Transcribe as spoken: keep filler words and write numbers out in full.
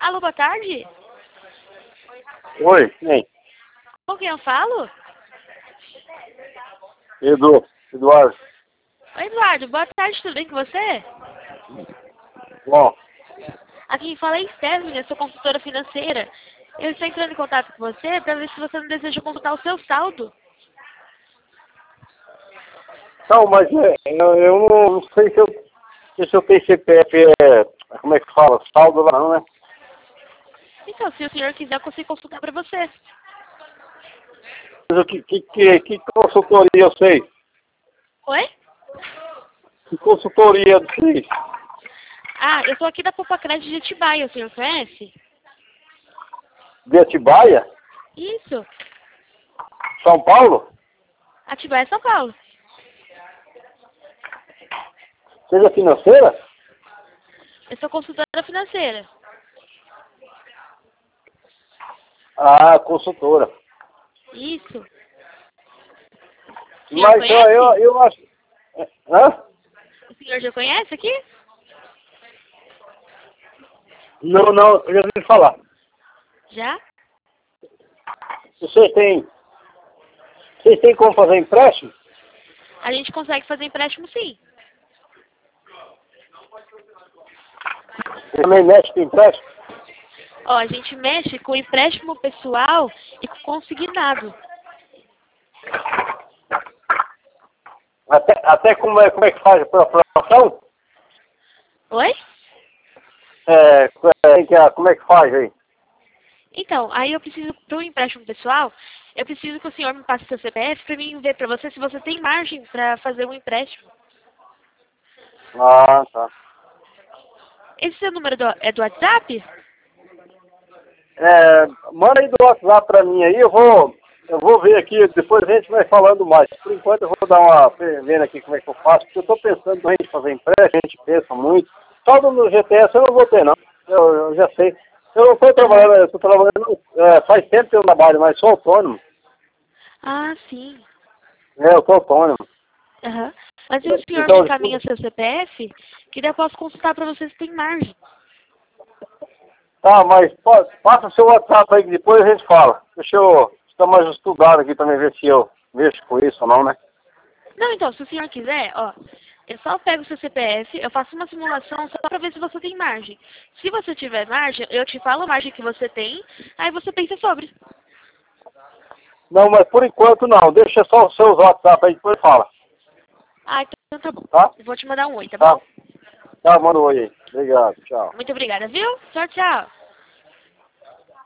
Alô, boa tarde. Oi, quem? Com quem eu falo? Edu, Eduardo. Oi, Eduardo. Boa tarde, tudo bem com você? Bom, Aqui quem fala é Stephanie, eu sou consultora financeira. Eu estou entrando em contato com você para ver se você não deseja consultar o seu saldo. não, mas é, eu, eu não, não sei se eu, se o seu P C P F é, como é que fala, saldo lá não, né? Então, se o senhor quiser, eu consigo consultar para você. Mas o que, que, que, que consultoria eu sei? Oi? Que consultoria eu sei? Ah, eu sou aqui da Poupa Crédito de Atibaia, o senhor conhece? De Atibaia? Isso, São Paulo? Atibaia, São Paulo. Seja financeira? Eu sou consultora financeira. Ah, consultora. Isso. O senhor Mas ó, conhece? eu, eu acho... é, Hã? O senhor já conhece aqui? Não, não, eu já ouvi falar. Já? Vocês têm... Vocês têm como fazer empréstimo? A gente consegue fazer empréstimo, sim. Você também mexe com empréstimo? Ó, a gente mexe com empréstimo pessoal e com consignado. Até, até como, é, como é que faz a aprovação? Oi? É, é, que a- como é que faz aí? Então, aí eu preciso, para o empréstimo pessoal, eu preciso que o senhor me passe seu C P F para mim ver para você se você tem margem para fazer um empréstimo. Ah, tá. Esse seu número do- é do WhatsApp? É, manda aí do WhatsApp pra mim aí, eu vou, eu vou ver aqui, depois a gente vai falando mais. Por enquanto eu vou dar uma, vendo aqui como é que eu faço, porque eu tô pensando em a gente fazer empréstimo, a gente pensa muito. Só no G T S eu não vou ter não, eu, eu já sei. Eu não estou trabalhando, eu tô trabalhando, é, faz tempo que eu trabalho, mas sou autônomo. Ah, sim. É, eu sou autônomo. Aham. Mas se o senhor me Então, encaminha seu C P F, que daí eu posso consultar para você se tem margem. tá, mas pode, passa o seu WhatsApp aí que depois a gente fala. Deixa eu dar mais estudado aqui também, ver se eu mexo com isso ou não, né? Não, então, se o senhor quiser, ó, eu só pego o seu C P F, eu faço uma simulação só para ver se você tem margem. Se você tiver margem, eu te falo a margem que você tem, aí você pensa sobre. Não, mas por enquanto não. Deixa só os seus WhatsApp aí, depois fala. Ah, então tá bom. Tá? Eu vou te mandar um oi, tá Tá. bom? Tá, manda um oi aí. Obrigado, tchau. Muito obrigada, viu? Tchau, tchau.